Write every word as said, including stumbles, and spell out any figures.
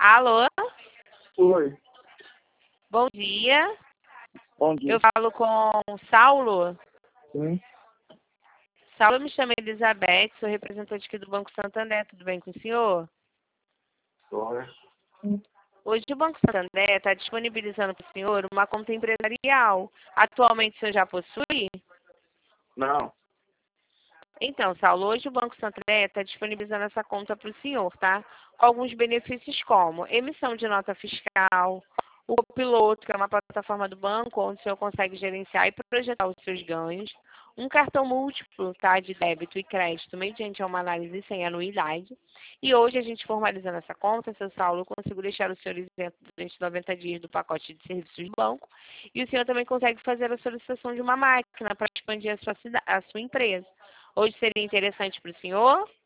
Alô? Oi. Bom dia. Bom dia. Eu falo com Saulo. Sim. Saulo, me chamo Elizabeth, sou representante aqui do Banco Santander. Tudo bem com o senhor? Oi. Hoje o Banco Santander está disponibilizando para o senhor uma conta empresarial. Atualmente o senhor já possui? Não. Então, Saulo, hoje o Banco Santander está disponibilizando essa conta para o senhor, tá? Com alguns benefícios como emissão de nota fiscal, o Copiloto, que é uma plataforma do banco onde o senhor consegue gerenciar e projetar os seus ganhos, um cartão múltiplo, tá, de débito e crédito mediante uma análise sem anuidade. E hoje, a gente formalizando essa conta, seu Saulo, eu consigo deixar o senhor isento durante noventa dias do pacote de serviços do banco e o senhor também consegue fazer a solicitação de uma máquina para expandir a sua, cida- a sua empresa. Hoje seria interessante para o senhor?